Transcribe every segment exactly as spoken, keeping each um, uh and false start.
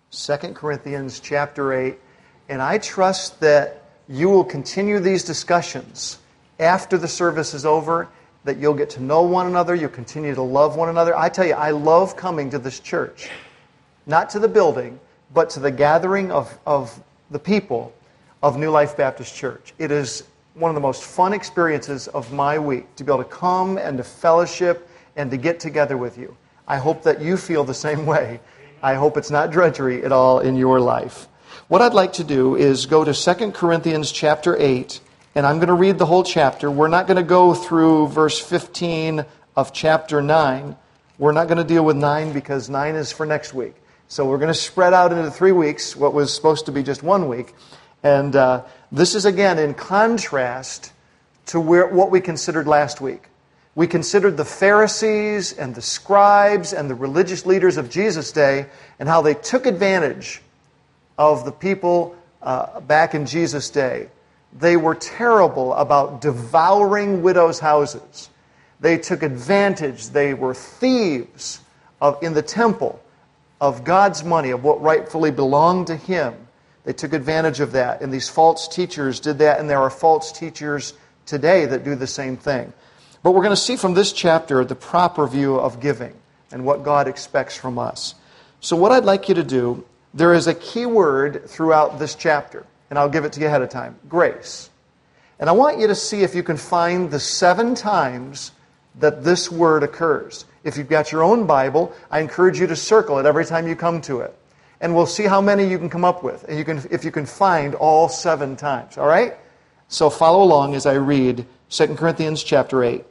Second Corinthians chapter eight. And I trust that you will continue these discussions after the service is over, that you'll get to know one another, you'll continue to love one another. I tell you, I love coming to this church. Not to the building, but to the gathering of, of the people of New Life Baptist Church. It is one of the most fun experiences of my week, to be able to come and to fellowship and to get together with you. I hope that you feel the same way. I hope it's not drudgery at all in your life. What I'd like to do is go to Second Corinthians chapter eight, and I'm going to read the whole chapter. We're not going to go through verse fifteen of chapter nine. We're not going to deal with nine because nine is for next week. So we're going to spread out into three weeks, what was supposed to be just one week. And uh, this is, again, in contrast to where, what we considered last week. We considered the Pharisees and the scribes and the religious leaders of Jesus' day and how they took advantage of the people uh, back in Jesus' day. They were terrible about devouring widows' houses. They took advantage. They were thieves of, in the temple of God's money, of what rightfully belonged to Him. They took advantage of that. And these false teachers did that, and there are false teachers today that do the same thing. But we're going to see from this chapter the proper view of giving and what God expects from us. So what I'd like you to do, there is a key word throughout this chapter, and I'll give it to you ahead of time, grace. And I want you to see if you can find the seven times that this word occurs. If you've got your own Bible, I encourage you to circle it every time you come to it. And we'll see how many you can come up with, and you can, if you can find all seven times. All right? So follow along as I read Second Corinthians chapter eight.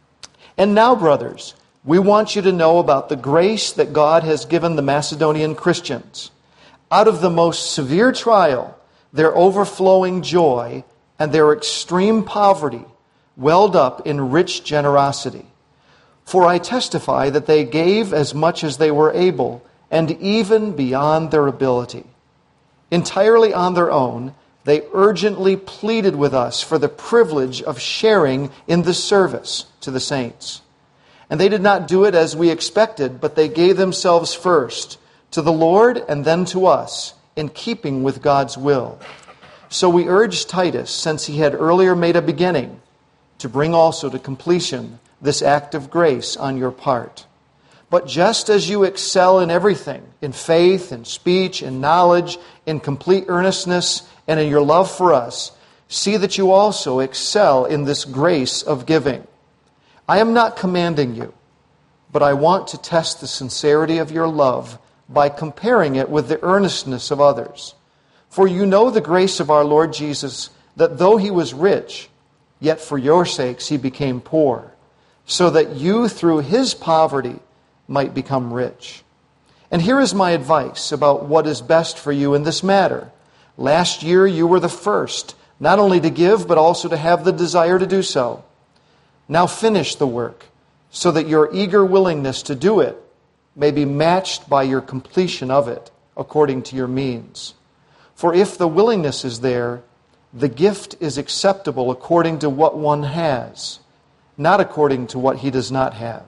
And now, brothers, we want you to know about the grace that God has given the Macedonian Christians. Out of the most severe trial, their overflowing joy and their extreme poverty welled up in rich generosity. For I testify that they gave as much as they were able, and even beyond their ability. Entirely on their own, they urgently pleaded with us for the privilege of sharing in the service to the saints. And they did not do it as we expected, but they gave themselves first to the Lord and then to us, in keeping with God's will. So we urged Titus, since he had earlier made a beginning, to bring also to completion this act of grace on your part. But just as you excel in everything, in faith, in speech, in knowledge, in complete earnestness, and in your love for us, see that you also excel in this grace of giving. I am not commanding you, but I want to test the sincerity of your love by comparing it with the earnestness of others. For you know the grace of our Lord Jesus, that though He was rich, yet for your sakes He became poor, so that you through His poverty might become rich. And here is my advice about what is best for you in this matter. Last year you were the first, not only to give, but also to have the desire to do so. Now finish the work, so that your eager willingness to do it may be matched by your completion of it, according to your means. For if the willingness is there, the gift is acceptable according to what one has, not according to what he does not have.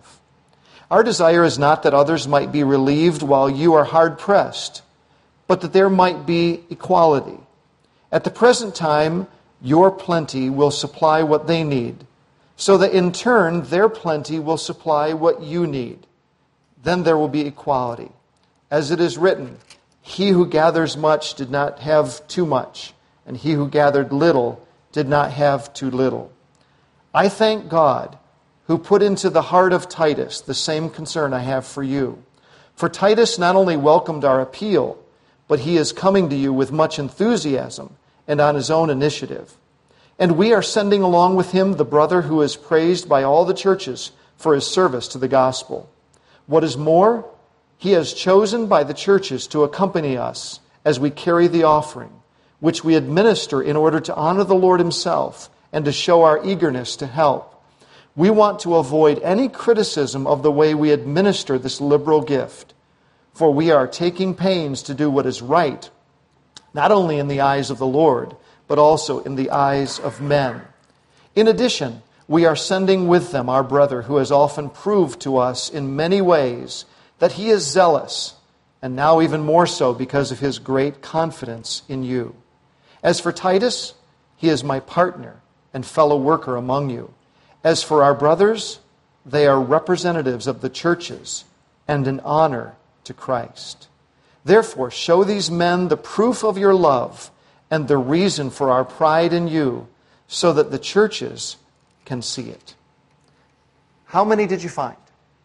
Our desire is not that others might be relieved while you are hard-pressed, but that there might be equality. At the present time, your plenty will supply what they need, so that in turn their plenty will supply what you need. Then there will be equality. As it is written, he who gathers much did not have too much, and he who gathered little did not have too little. I thank God, who put into the heart of Titus the same concern I have for you. For Titus not only welcomed our appeal, but he is coming to you with much enthusiasm and on his own initiative. And we are sending along with him the brother who is praised by all the churches for his service to the gospel. What is more, he has chosen by the churches to accompany us as we carry the offering, which we administer in order to honor the Lord Himself and to show our eagerness to help. We want to avoid any criticism of the way we administer this liberal gift, for we are taking pains to do what is right, not only in the eyes of the Lord, but also in the eyes of men. In addition, we are sending with them our brother who has often proved to us in many ways that he is zealous and now even more so because of his great confidence in you. As for Titus, he is my partner and fellow worker among you. As for our brothers, they are representatives of the churches and an honor to Christ. Therefore, show these men the proof of your love and the reason for our pride in you, so that the churches can see it. How many did you find?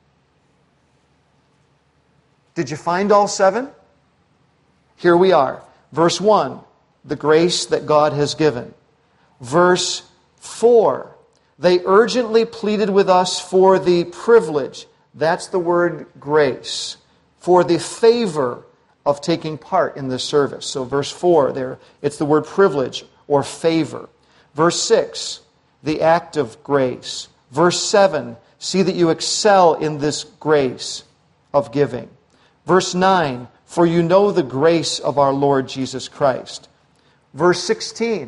Did you find all seven? Here we are. Verse one, the grace that God has given. Verse four, they urgently pleaded with us for the privilege, that's the word grace, for the favor of taking part in this service. So verse four there, it's the word privilege or favor. Verse six, the act of grace. Verse seven, see that you excel in this grace of giving. Verse nine, for you know the grace of our Lord Jesus Christ. Verse sixteen,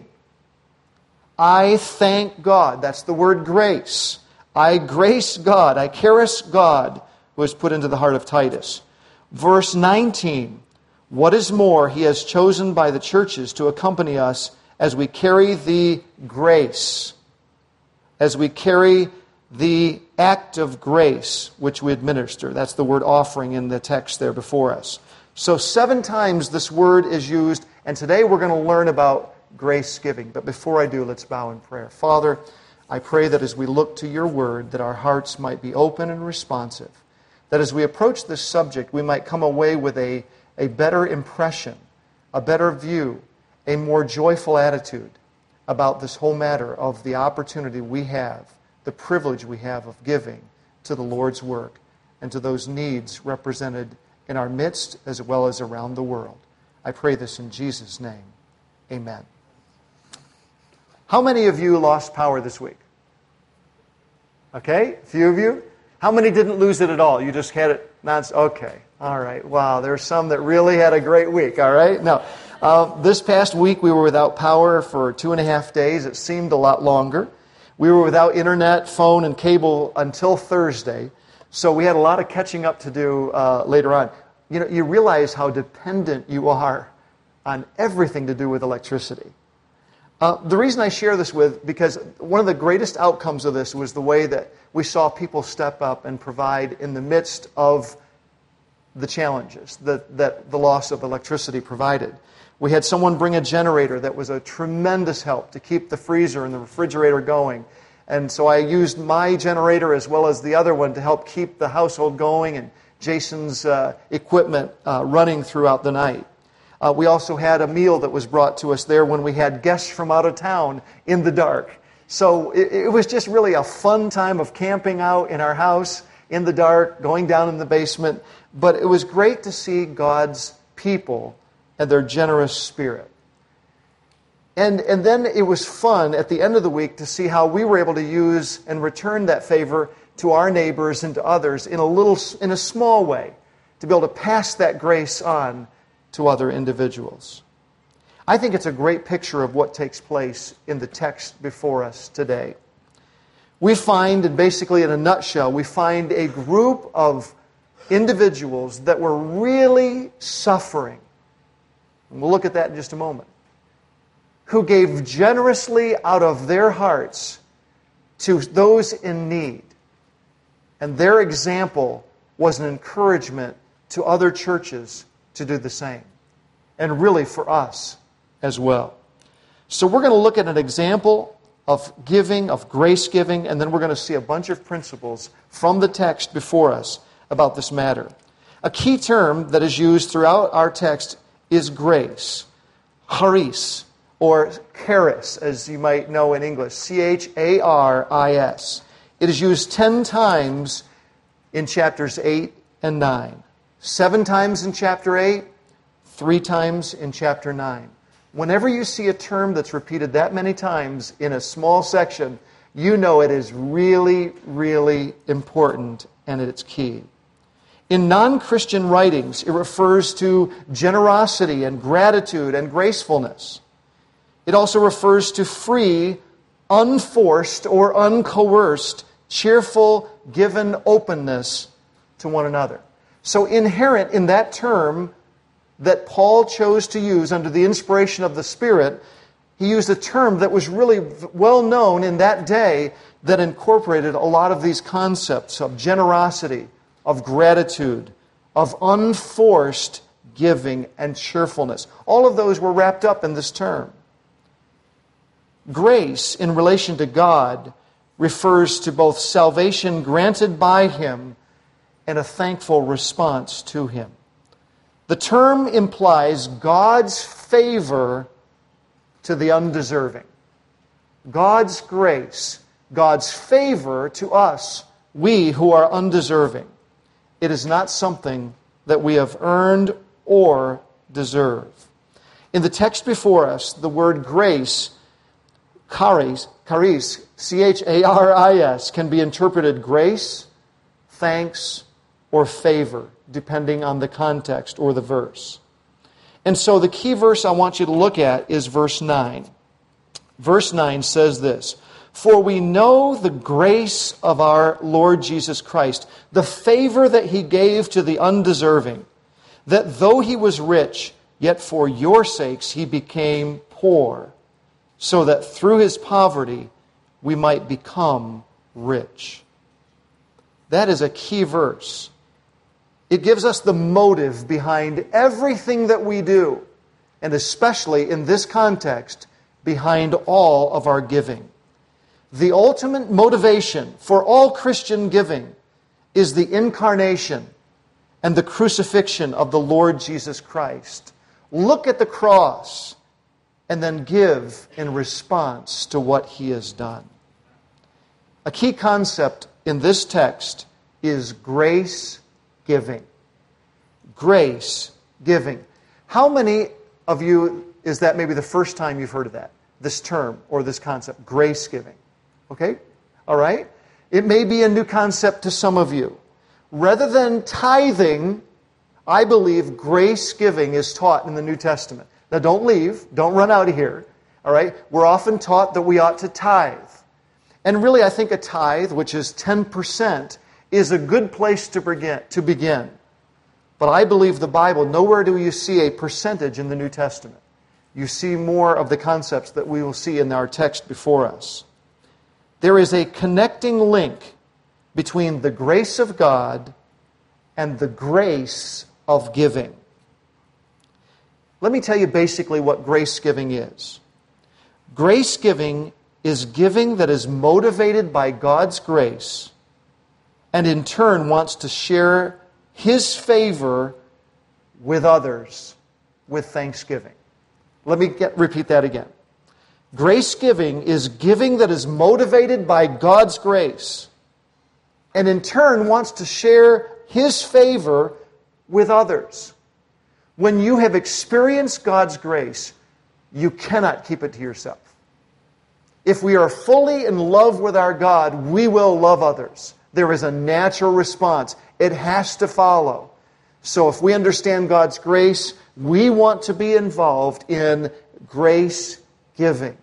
I thank God. That's the word grace. I grace God. I charis God, who has put into the heart of Titus. Verse nineteen, what is more, he has chosen by the churches to accompany us as we carry the grace, as we carry the act of grace which we administer. That's the word offering in the text there before us. So seven times this word is used, and today we're going to learn about grace giving. But before I do, let's bow in prayer. Father, I pray that as we look to your word, that our hearts might be open and responsive. That as we approach this subject, we might come away with a, a better impression, a better view, a more joyful attitude about this whole matter of the opportunity we have, the privilege we have of giving to the Lord's work and to those needs represented in our midst as well as around the world. I pray this in Jesus' name. Amen. How many of you lost power this week? Okay, a few of you. How many didn't lose it at all? You just had it not okay. All right. Wow, there's some that really had a great week. All right. Now, uh, this past week we were without power for two and a half days. It seemed a lot longer. We were without internet, phone, and cable until Thursday. So we had a lot of catching up to do uh, later on. You know, you realize how dependent you are on everything to do with electricity. Uh, the reason I share this with, because one of the greatest outcomes of this was the way that we saw people step up and provide in the midst of the challenges that, that the loss of electricity provided. We had someone bring a generator that was a tremendous help to keep the freezer and the refrigerator going. And so I used my generator as well as the other one to help keep the household going and Jason's uh, equipment uh, running throughout the night. Uh, we also had a meal that was brought to us there when we had guests from out of town in the dark. So it, it was just really a fun time of camping out in our house in the dark, going down in the basement. But it was great to see God's people and their generous spirit. And, and then it was fun at the end of the week to see how we were able to use and return that favor to our neighbors and to others in a little, in a small way, to be able to pass that grace on to other individuals. I think it's a great picture of what takes place in the text before us today. We find, and basically in a nutshell, we find a group of individuals that were really suffering. And we'll look at that in just a moment. Who gave generously out of their hearts to those in need. And their example was an encouragement to other churches to do the same. And really for us as well. So we're going to look at an example of giving, of grace giving, and then we're going to see a bunch of principles from the text before us about this matter. A key term that is used throughout our text is grace. Charis, or charis, as you might know in English. C H A R I S. It is used ten times in chapters eight and nine. Seven times in chapter eight, three times in chapter nine. Whenever you see a term that's repeated that many times in a small section, you know it is really, really important and it's key. In non-Christian writings, it refers to generosity and gratitude and gracefulness. It also refers to free, unforced, or uncoerced, cheerful, given openness to one another. So inherent in that term that Paul chose to use under the inspiration of the Spirit, he used a term that was really well known in that day that incorporated a lot of these concepts of generosity, of gratitude, of unforced giving and cheerfulness. All of those were wrapped up in this term. Grace in relation to God refers to both salvation granted by Him and a thankful response to Him. The term implies God's favor to the undeserving. God's grace, God's favor to us, we who are undeserving. It is not something that we have earned or deserve. In the text before us, the word grace, charis, charis, C H A R I S, can be interpreted grace, thanks, or favor, depending on the context or the verse. And so the key verse I want you to look at is verse nine. Verse nine says this, "For we know the grace of our Lord Jesus Christ, the favor that He gave to the undeserving, that though He was rich, yet for your sakes He became poor, so that through His poverty we might become rich." That is a key verse. It gives us the motive behind everything that we do, and especially in this context, behind all of our giving. The ultimate motivation for all Christian giving is the incarnation and the crucifixion of the Lord Jesus Christ. Look at the cross and then give in response to what He has done. A key concept in this text is grace giving. Grace giving. How many of you, is that maybe the first time you've heard of that? This term or this concept, grace giving. Okay? All right? It may be a new concept to some of you. Rather than tithing, I believe grace giving is taught in the New Testament. Now don't leave. Don't run out of here. All right? We're often taught that we ought to tithe. And really, I think a tithe, which is ten percent, is a good place to begin. To begin. But I believe the Bible, nowhere do you see a percentage in the New Testament. You see more of the concepts that we will see in our text before us. There is a connecting link between the grace of God and the grace of giving. Let me tell you basically what grace giving is. Grace giving is giving that is motivated by God's grace and in turn wants to share His favor with others with thanksgiving. Let me get, repeat that again. Grace giving is giving that is motivated by God's grace and in turn wants to share His favor with others. When you have experienced God's grace, you cannot keep it to yourself. If we are fully in love with our God, we will love others. There is a natural response. It has to follow. So if we understand God's grace, we want to be involved in grace giving.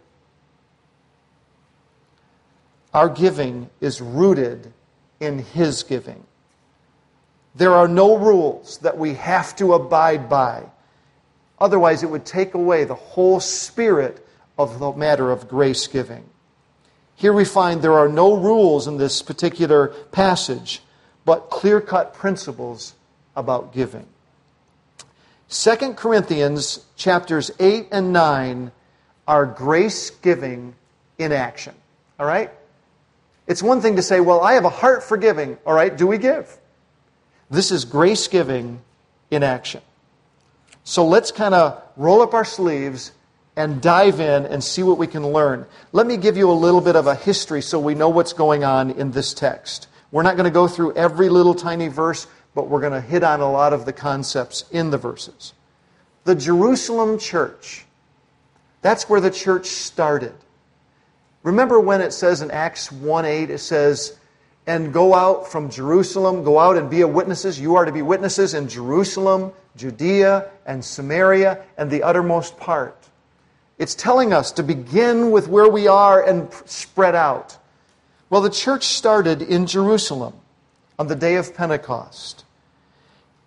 Our giving is rooted in His giving. There are no rules that we have to abide by. Otherwise, it would take away the whole spirit of the matter of grace giving. Here we find there are no rules in this particular passage, but clear-cut principles about giving. Second Corinthians chapters eight and nine are grace giving in action. All right? It's one thing to say, well, I have a heart for giving. All right, do we give? This is grace giving in action. So let's kind of roll up our sleeves and dive in and see what we can learn. Let me give you a little bit of a history so we know what's going on in this text. We're not going to go through every little tiny verse, but we're going to hit on a lot of the concepts in the verses. The Jerusalem church, that's where the church started. Remember when it says in Acts one eight, it says, "And go out from Jerusalem, go out and be a witnesses. You are to be witnesses in Jerusalem, Judea, and Samaria, and the uttermost part." It's telling us to begin with where we are and spread out. Well, the church started in Jerusalem on the day of Pentecost.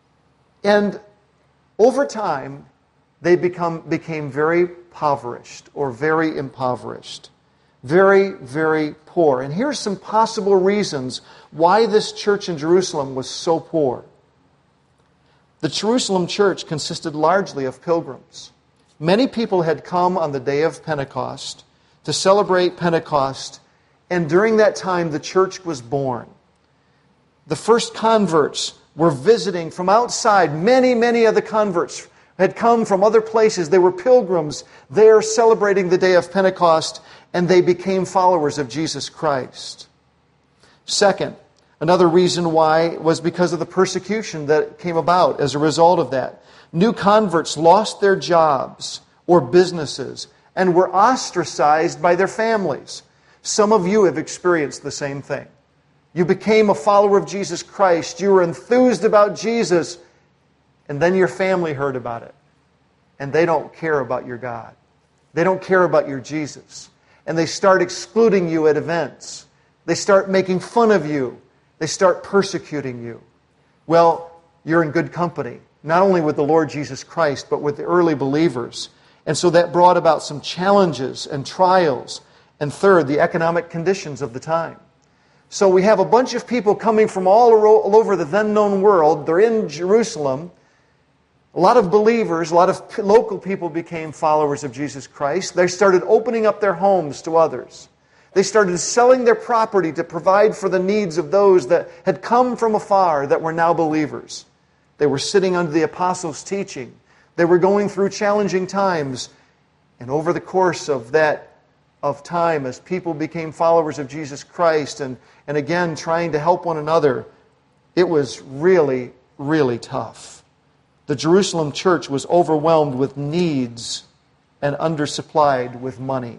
And over time, they become, became very impoverished or very impoverished. Very, very poor. And here's some possible reasons why this church in Jerusalem was so poor. The Jerusalem church consisted largely of pilgrims. Many people had come on the day of Pentecost to celebrate Pentecost, and during that time the church was born. The first converts were visiting from outside. Many, many of the converts had come from other places. They were pilgrims there celebrating the day of Pentecost, and they became followers of Jesus Christ. Second, another reason why was because of the persecution that came about as a result of that. New converts lost their jobs or businesses and were ostracized by their families. Some of you have experienced the same thing. You became a follower of Jesus Christ. You were enthused about Jesus, and then your family heard about it. And they don't care about your God. They don't care about your Jesus. And they start excluding you at events. They start making fun of you. They start persecuting you. Well, you're in good company, not only with the Lord Jesus Christ, but with the early believers. And so that brought about some challenges and trials. And third, the economic conditions of the time. So we have a bunch of people coming from all over the then known world. They're in Jerusalem. A lot of believers, a lot of local people became followers of Jesus Christ. They started opening up their homes to others. They started selling their property to provide for the needs of those that had come from afar that were now believers. They were sitting under the apostles' teaching. They were going through challenging times. And over the course of that of time, as people became followers of Jesus Christ and, and again trying to help one another, it was really, really tough. The Jerusalem church was overwhelmed with needs and undersupplied with money.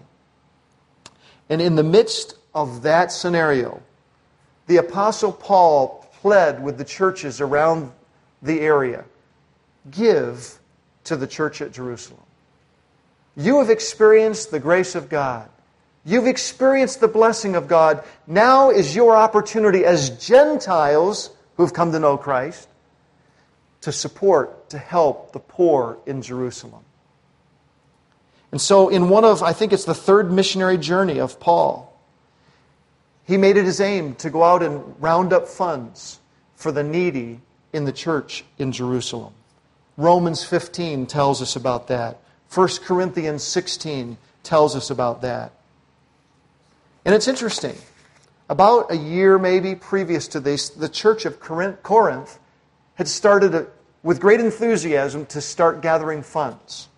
And in the midst of that scenario, the Apostle Paul pled with the churches around the area, give to the church at Jerusalem. You have experienced the grace of God. You've experienced the blessing of God. Now is your opportunity as Gentiles who've come to know Christ to support, to help the poor in Jerusalem. And so in one of, I think it's the third missionary journey of Paul, he made it his aim to go out and round up funds for the needy in the church in Jerusalem. Romans fifteen tells us about that. First Corinthians sixteen tells us about that. And it's interesting. About a year maybe previous to this, the church of Corinth had started a, with great enthusiasm to start gathering funds.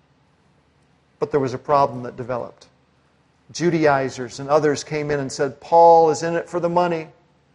But there was a problem that developed. Judaizers and others came in and said, Paul is in it for the money.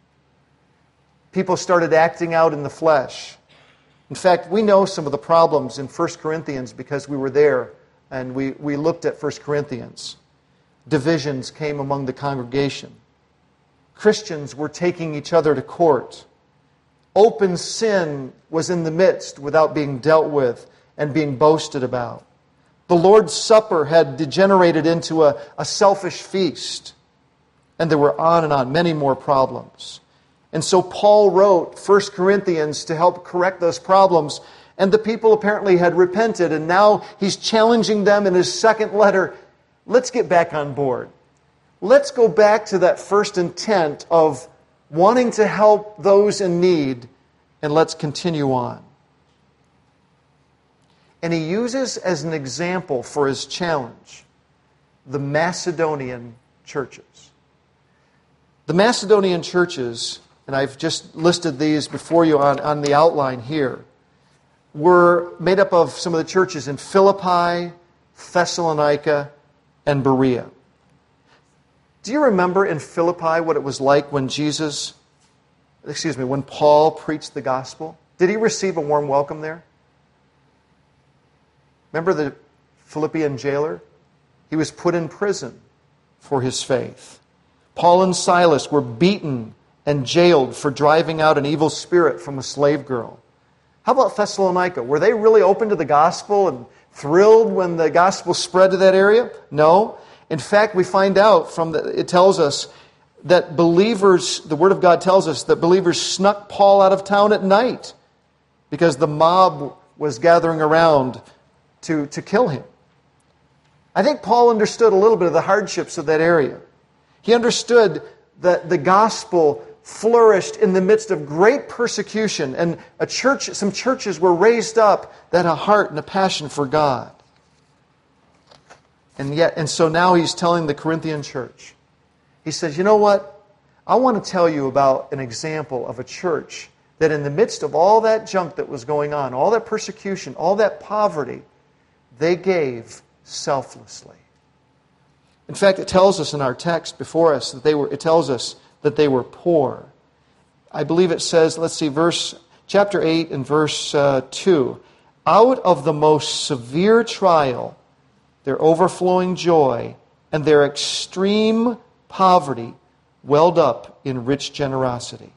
People started acting out in the flesh. In fact, we know some of the problems in First Corinthians because we were there and we, we looked at First Corinthians. Divisions came among the congregation. Christians were taking each other to court. Open sin was in the midst without being dealt with and being boasted about. The Lord's Supper had degenerated into a, a selfish feast. And there were on and on, many more problems. And so Paul wrote First Corinthians to help correct those problems. And the people apparently had repented. And now he's challenging them in his second letter. Let's get back on board. Let's go back to that first intent of wanting to help those in need. And let's continue on. And he uses as an example for his challenge the Macedonian churches. The Macedonian churches, and I've just listed these before you on, on the outline here, were made up of some of the churches in Philippi, Thessalonica, and Berea. Do you remember in Philippi what it was like when Jesus, excuse me, when Paul preached the gospel? Did he receive a warm welcome there? Remember the Philippian jailer? He was put in prison for his faith. Paul and Silas were beaten and jailed for driving out an evil spirit from a slave girl. How about Thessalonica? Were they really open to the gospel and thrilled when the gospel spread to that area? No. In fact, we find out from the, it tells us that believers, the Word of God tells us that believers snuck Paul out of town at night because the mob was gathering around to, to kill him. I think Paul understood a little bit of the hardships of that area. He understood that the gospel flourished in the midst of great persecution, and a church, some churches were raised up that had a heart and a passion for God. And yet, and so now he's telling the Corinthian church, he says, you know what? I want to tell you about an example of a church that in the midst of all that junk that was going on, all that persecution, all that poverty, they gave selflessly. In fact, it tells us in our text before us that they were, it tells us that they were poor. I believe it says, let's see, verse chapter eight and verse uh, two. Out of the most severe trial, their overflowing joy and their extreme poverty welled up in rich generosity.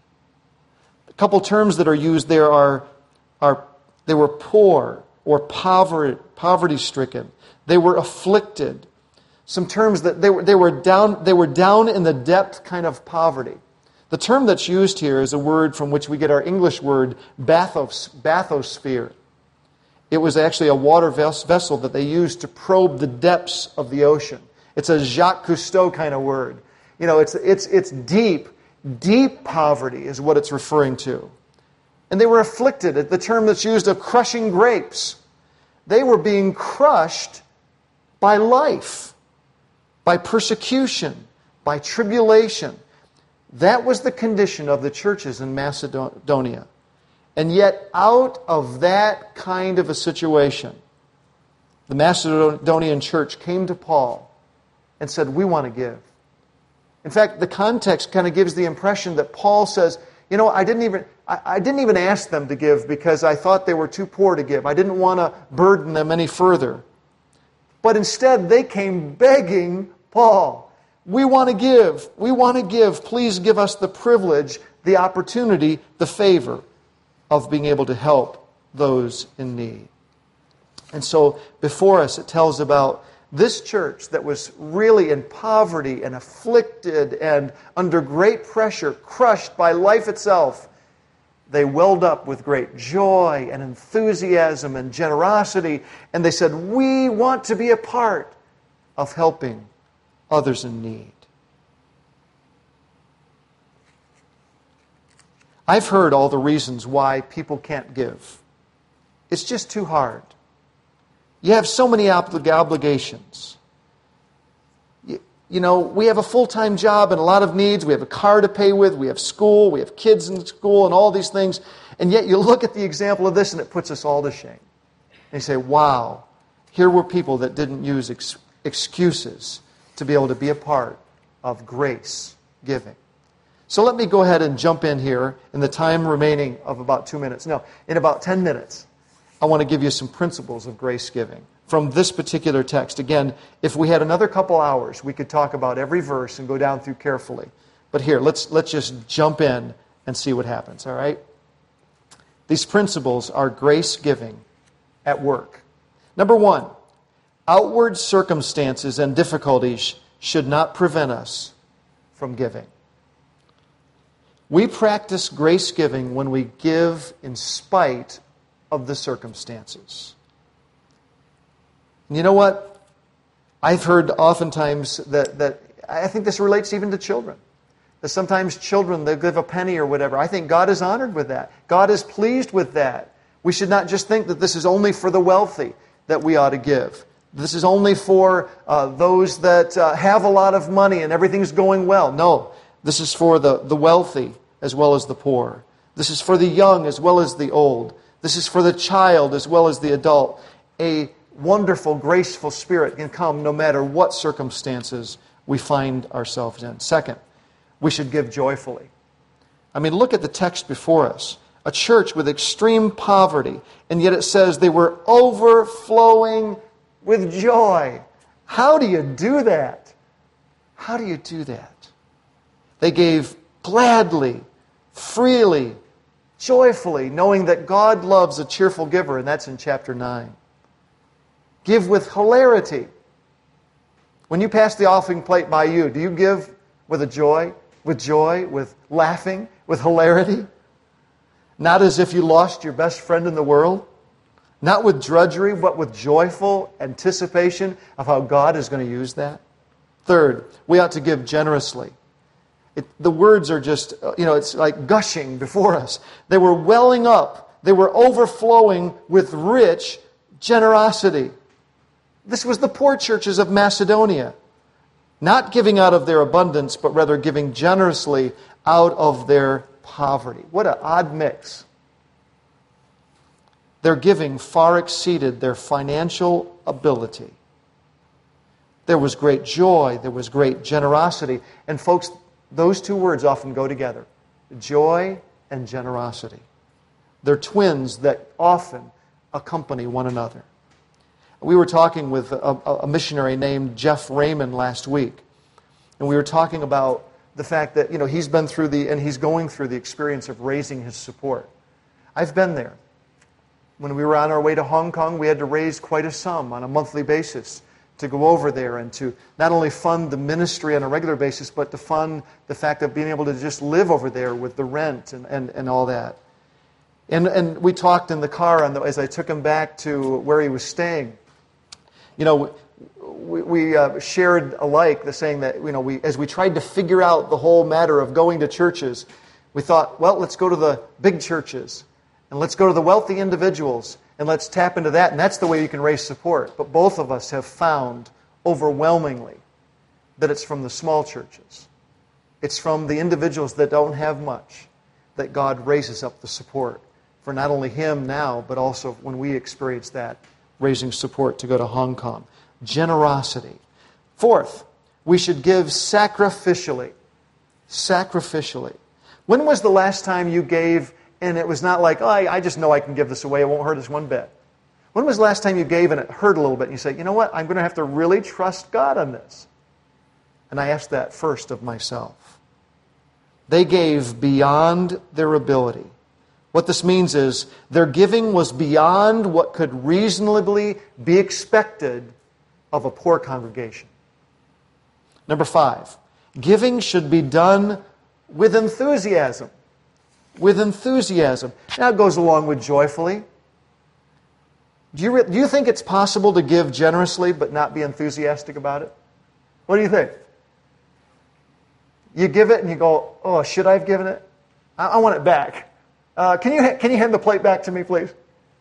A couple terms that are used there are, are they were poor or poverty, poverty-stricken. They were afflicted. Some terms that they were, they were down, they were down in the depth kind of poverty. The term that's used here is a word from which we get our English word bathos, bathysphere. It was actually a water vessel that they used to probe the depths of the ocean. It's a Jacques Cousteau kind of word. You know, it's it's it's deep, deep poverty is what it's referring to. And they were afflicted. The term that's used of crushing grapes. They were being crushed by life, by persecution, by tribulation. That was the condition of the churches in Macedonia. And yet, out of that kind of a situation, the Macedonian church came to Paul and said, we want to give. In fact, the context kind of gives the impression that Paul says, you know, I didn't even I, I didn't even ask them to give because I thought they were too poor to give. I didn't want to burden them any further. But instead, they came begging Paul, we want to give. We want to give. Please give us the privilege, the opportunity, the favor of being able to help those in need. And so before us, it tells about this church that was really in poverty and afflicted and under great pressure, crushed by life itself. They welled up with great joy and enthusiasm and generosity, and they said, we want to be a part of helping others in need. I've heard all the reasons why people can't give. It's just too hard. You have so many oblig- obligations. You, you know, we have a full-time job and a lot of needs. We have a car to pay with. We have school. We have kids in school and all these things. And yet you look at the example of this and it puts us all to shame. And you say, wow, here were people that didn't use ex- excuses to be able to be a part of grace giving. So let me go ahead and jump in here in the time remaining of about two minutes. No, in about ten minutes. I want to give you some principles of grace giving from this particular text. Again, if we had another couple hours, we could talk about every verse and go down through carefully. But here, let's let's just jump in and see what happens, all right? These principles are grace giving at work. Number one, outward circumstances and difficulties should not prevent us from giving. We practice grace giving when we give in spite of the circumstances. And you know what? I've heard oftentimes that, that I think this relates even to children. That sometimes children, they give a penny or whatever. I think God is honored with that. God is pleased with that. We should not just think that this is only for the wealthy that we ought to give. This is only for uh, those that uh, have a lot of money and everything's going well. No, this is for the, the wealthy as well as the poor. This is for the young as well as the old. This is for the child as well as the adult. A wonderful, graceful spirit can come no matter what circumstances we find ourselves in. Second, we should give joyfully. I mean, look at the text before us. A church with extreme poverty, and yet it says they were overflowing with joy. How do you do that? How do you do that? They gave gladly, freely, joyfully, knowing that God loves a cheerful giver, and that's in chapter nine. Give with hilarity. When you pass the offering plate by you, do you give with a joy, with joy, with laughing, with hilarity? Not as if you lost your best friend in the world. Not with drudgery, but with joyful anticipation of how God is going to use that. Third, we ought to give generously. It, the words are just, you know, it's like gushing before us. They were welling up. They were overflowing with rich generosity. This was the poor churches of Macedonia. Not giving out of their abundance, but rather giving generously out of their poverty. What an odd mix. Their giving far exceeded their financial ability. There was great joy. There was great generosity. And folks, those two words often go together. Joy and generosity. They're twins that often accompany one another. We were talking with a, a missionary named Jeff Raymond last week. And we were talking about the fact that, you know, he's been through the, and he's going through the experience of raising his support. I've been there. When we were on our way to Hong Kong, we had to raise quite a sum on a monthly basis to go over there and to not only fund the ministry on a regular basis, but to fund the fact of being able to just live over there with the rent and, and, and all that. And, and we talked in the car on the, as I took him back to where he was staying. You know, we, we uh, shared alike the saying that, you know, we as we tried to figure out the whole matter of going to churches, we thought, well, let's go to the big churches and let's go to the wealthy individuals and let's tap into that. And that's the way you can raise support. But both of us have found overwhelmingly that it's from the small churches. It's from the individuals that don't have much that God raises up the support for not only him now, but also when we experience that, raising support to go to Hong Kong. Generosity. Fourth, we should give sacrificially. Sacrificially. When was the last time you gave, and it was not like, oh, I, I just know I can give this away, it won't hurt us one bit. When was the last time you gave and it hurt a little bit, and you say, you know what, I'm going to have to really trust God on this? And I asked that first of myself. They gave beyond their ability. What this means is their giving was beyond what could reasonably be expected of a poor congregation. Number five, giving should be done with enthusiasm. With enthusiasm. Now it goes along with joyfully. Do you, re- do you think it's possible to give generously but not be enthusiastic about it? What do you think? You give it and you go, oh, should I have given it? I, I want it back. Uh, can you can you hand the plate back to me, please?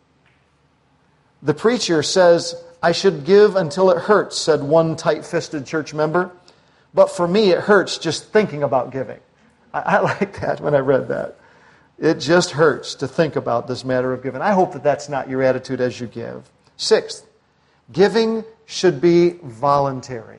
The preacher says, I should give until it hurts, said one tight-fisted church member. But for me, it hurts just thinking about giving. I, I like that when I read that. It just hurts to think about this matter of giving. I hope that that's not your attitude as you give. Sixth, giving should be voluntary.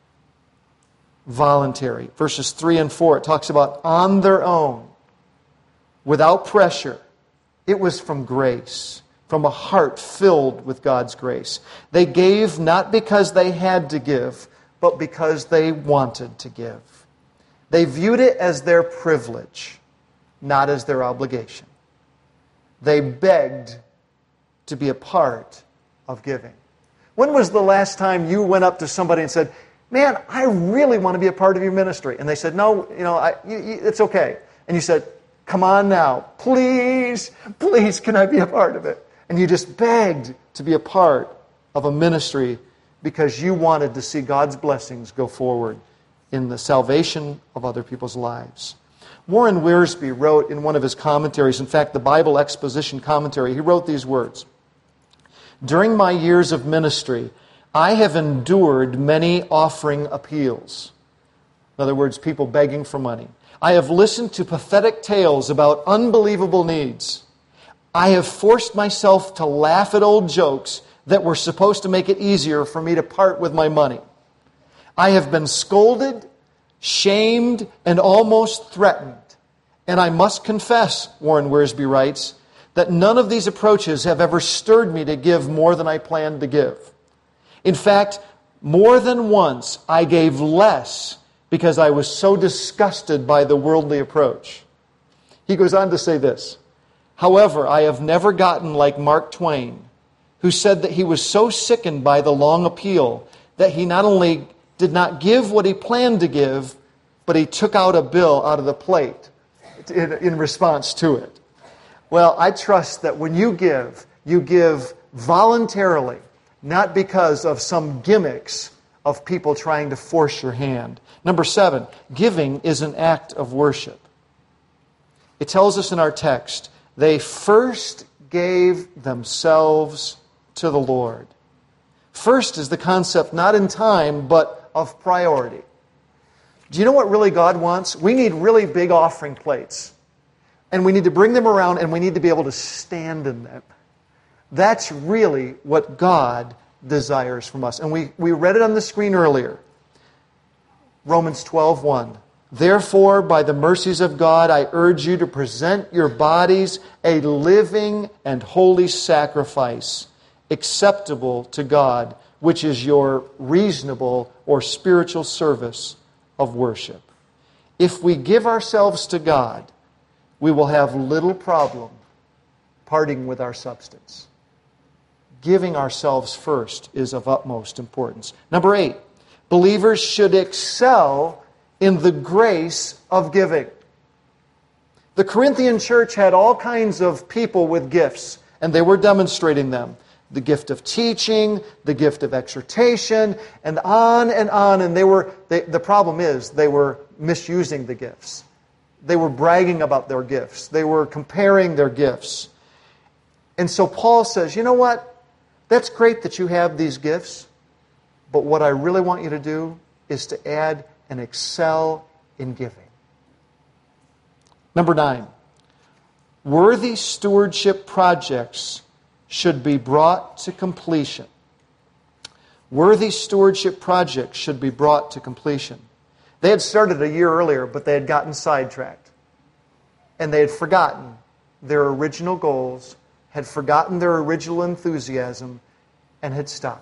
Voluntary. Verses three and four, it talks about on their own. Without pressure. It was from grace, from a heart filled with God's grace. They gave not because they had to give, but because they wanted to give. They viewed it as their privilege, not as their obligation. They begged to be a part of giving. When was the last time you went up to somebody and said, man, I really want to be a part of your ministry? And they said, no, you know, I, you, you, it's okay. And you said, come on now, please, please, can I be a part of it? And you just begged to be a part of a ministry because you wanted to see God's blessings go forward in the salvation of other people's lives. Warren Wiersbe wrote in one of his commentaries, in fact, the Bible Exposition Commentary, he wrote these words, during my years of ministry, I have endured many offering appeals. In other words, people begging for money. I have listened to pathetic tales about unbelievable needs. I have forced myself to laugh at old jokes that were supposed to make it easier for me to part with my money. I have been scolded, shamed, and almost threatened. And I must confess, Warren Wiersbe writes, that none of these approaches have ever stirred me to give more than I planned to give. In fact, more than once I gave less because I was so disgusted by the worldly approach. He goes on to say this, however, I have never gotten like Mark Twain, who said that he was so sickened by the long appeal that he not only did not give what he planned to give, but he took out a bill out of the plate in, in response to it. Well, I trust that when you give, you give voluntarily, not because of some gimmicks of people trying to force your hand. Number seven, giving is an act of worship. It tells us in our text, they first gave themselves to the Lord. First is the concept not in time, but of priority. Do you know what really God wants? We need really big offering plates. And we need to bring them around and we need to be able to stand in them. That's really what God desires from us. And we, we read it on the screen earlier. Romans twelve one. Therefore, by the mercies of God, I urge you to present your bodies a living and holy sacrifice, acceptable to God, which is your reasonable or spiritual service of worship. If we give ourselves to God, we will have little problem parting with our substance. Giving ourselves first is of utmost importance. Number eight, believers should excel in the grace of giving. The Corinthian church had all kinds of people with gifts, and they were demonstrating them. The gift of teaching, the gift of exhortation, and on and on. And they were. They, the problem is they were misusing the gifts. They were bragging about their gifts. They were comparing their gifts. And so Paul says, you know what? That's great that you have these gifts, but what I really want you to do is to add and excel in giving. Number nine, worthy stewardship projects should be brought to completion. Worthy stewardship projects should be brought to completion. They had started a year earlier, but they had gotten sidetracked. And they had forgotten their original goals, had forgotten their original enthusiasm, and had stopped.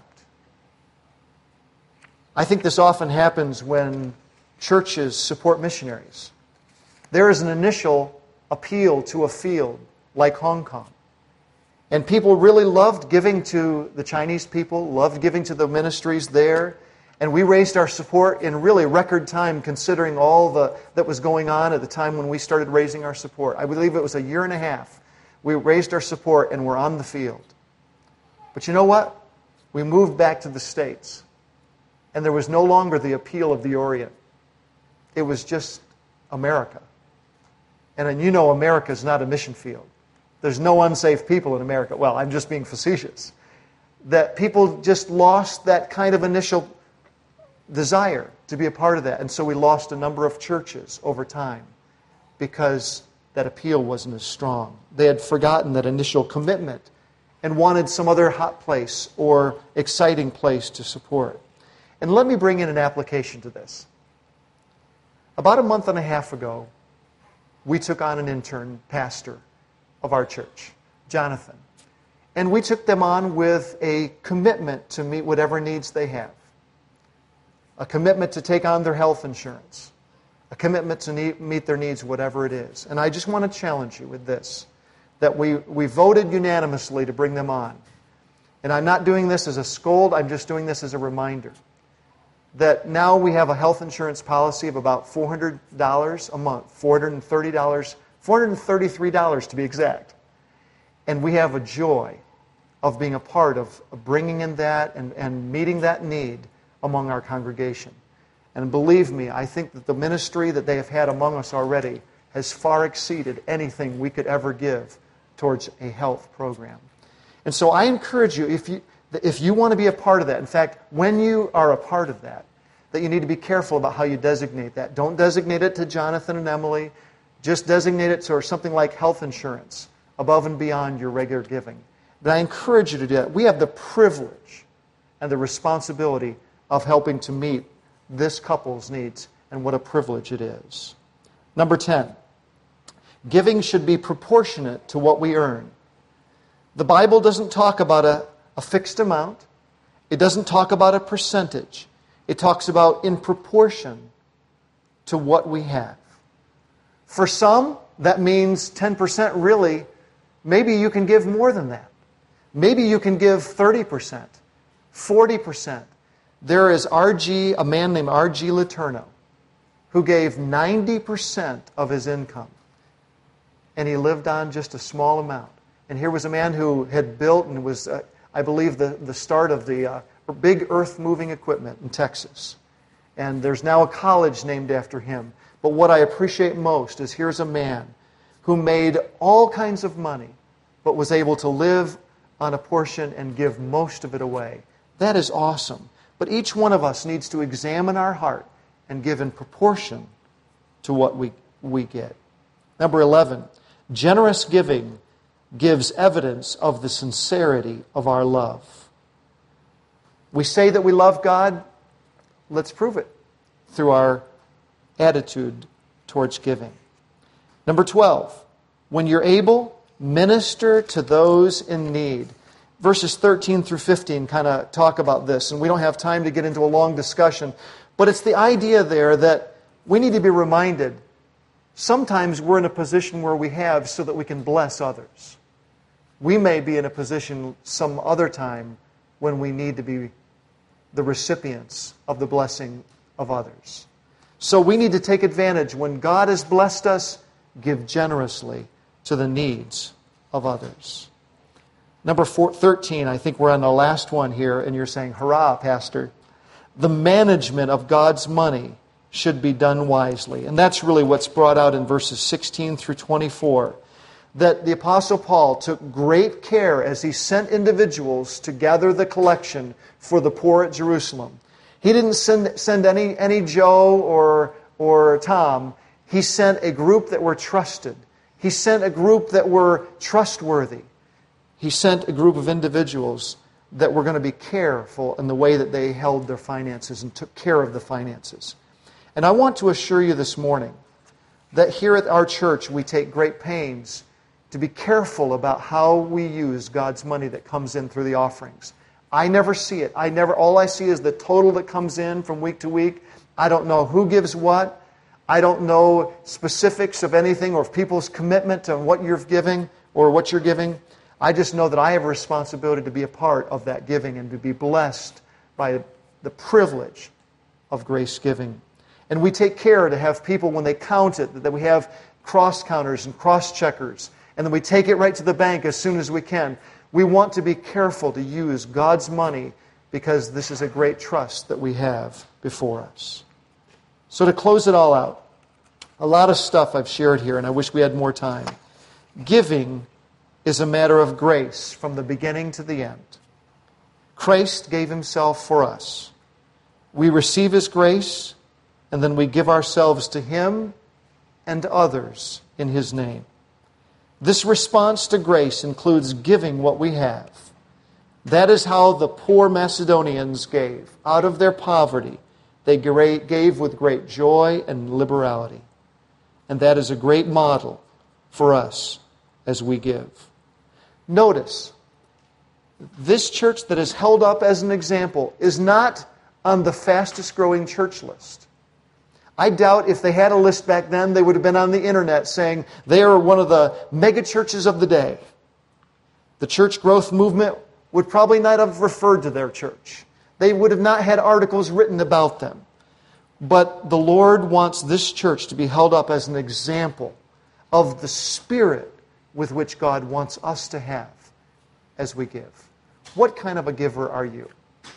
I think this often happens when churches support missionaries. There is an initial appeal to a field like Hong Kong. And people really loved giving to the Chinese people, loved giving to the ministries there. And we raised our support in really record time considering all the that was going on at the time when we started raising our support. I believe it was a year and a half. We raised our support and we're on the field. But you know what? We moved back to the States. And there was no longer the appeal of the Orient. It was just America. And you know America is not a mission field. There's no unsafe people in America. Well, I'm just being facetious. That people just lost that kind of initial desire to be a part of that. And so we lost a number of churches over time because that appeal wasn't as strong. They had forgotten that initial commitment and wanted some other hot place or exciting place to support. And let me bring in an application to this. About a month and a half ago, we took on an intern pastor of our church, Jonathan. And we took them on with a commitment to meet whatever needs they have. A commitment to take on their health insurance. A commitment to need, meet their needs, whatever it is. And I just want to challenge you with this, that we, we voted unanimously to bring them on. And I'm not doing this as a scold, I'm just doing this as a reminder. That now we have a health insurance policy of about four hundred dollars a month, four hundred thirty dollars, four hundred thirty-three dollars to be exact. And we have a joy of being a part of bringing in that and, and meeting that need among our congregation. And believe me, I think that the ministry that they have had among us already has far exceeded anything we could ever give towards a health program. And so I encourage you, if you if you want to be a part of that, in fact, when you are a part of that, that you need to be careful about how you designate that. Don't designate it to Jonathan and Emily. Just designate it to something like health insurance, above and beyond your regular giving. But I encourage you to do that. We have the privilege and the responsibility of helping to meet this couple's needs, and what a privilege it is. Number ten, giving should be proportionate to what we earn. The Bible doesn't talk about a, a fixed amount. It doesn't talk about a percentage. It talks about in proportion to what we have. For some, that means ten percent really. Maybe you can give more than that. Maybe you can give thirty percent, forty percent. There is R G, a man named R G Letourneau, who gave ninety percent of his income and he lived on just a small amount. And here was a man who had built and was, uh, I believe, the, the start of the uh, big earth-moving equipment in Texas. And there's now a college named after him. But what I appreciate most is here's a man who made all kinds of money, but was able to live on a portion and give most of it away. That is awesome. But each one of us needs to examine our heart and give in proportion to what we, we get. Number eleven, generous giving gives evidence of the sincerity of our love. We say that we love God. Let's prove it through our attitude towards giving. Number twelve, when you're able, minister to those in need. Verses thirteen through fifteen kind of talk about this, and we don't have time to get into a long discussion, but it's the idea there that we need to be reminded sometimes we're in a position where we have so that we can bless others. We may be in a position some other time when we need to be the recipients of the blessing of others. So we need to take advantage. When God has blessed us, give generously to the needs of others. Number four, thirteen, I think we're on the last one here, and you're saying, hurrah, Pastor. The management of God's money should be done wisely. And that's really what's brought out in verses sixteen through twenty-four. That the Apostle Paul took great care as he sent individuals to gather the collection for the poor at Jerusalem. He didn't send, send any, any Joe or, or Tom. He sent a group that were trusted. He sent a group that were trustworthy. He sent a group of individuals that were going to be careful in the way that they held their finances and took care of the finances. And I want to assure you this morning that here at our church we take great pains to be careful about how we use God's money that comes in through the offerings. I never see it. I never. All I see is the total that comes in from week to week. I don't know who gives what. I don't know specifics of anything or of people's commitment to what you're giving or what you're giving. I just know that I have a responsibility to be a part of that giving and to be blessed by the privilege of grace giving. And we take care to have people, when they count it, that we have cross counters and cross checkers, and then we take it right to the bank as soon as we can. We want to be careful to use God's money because this is a great trust that we have before us. So to close it all out, a lot of stuff I've shared here, and I wish we had more time. Giving is a matter of grace from the beginning to the end. Christ gave Himself for us. We receive His grace, and then we give ourselves to Him and to others in His name. This response to grace includes giving what we have. That is how the poor Macedonians gave. Out of their poverty, they gave with great joy and liberality. And that is a great model for us as we give. Notice, this church that is held up as an example is not on the fastest growing church list. I doubt if they had a list back then, they would have been on the internet saying they are one of the mega churches of the day. The church growth movement would probably not have referred to their church. They would have not had articles written about them. But the Lord wants this church to be held up as an example of the spirit with which God wants us to have as we give. What kind of a giver are you?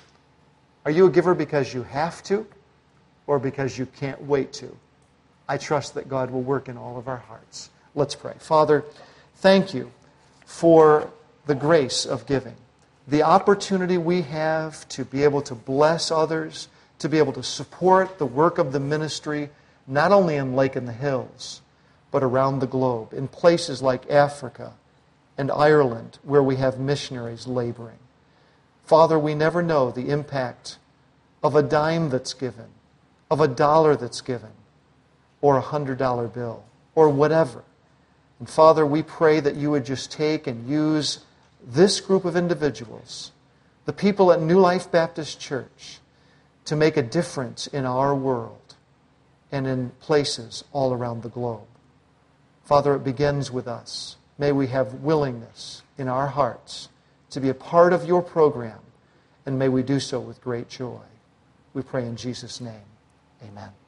Are you a giver because you have to, or because you can't wait to? I trust that God will work in all of our hearts. Let's pray. Father, thank you for the grace of giving, the opportunity we have to be able to bless others, to be able to support the work of the ministry, not only in Lake in the Hills, but around the globe, in places like Africa and Ireland, where we have missionaries laboring. Father, we never know the impact of a dime that's given, of a dollar that's given, or a hundred dollar bill, or whatever. And Father, we pray that you would just take and use this group of individuals, the people at New Life Baptist Church, to make a difference in our world and in places all around the globe. Father, it begins with us. May we have willingness in our hearts to be a part of your program, and may we do so with great joy. We pray in Jesus' name. Amen.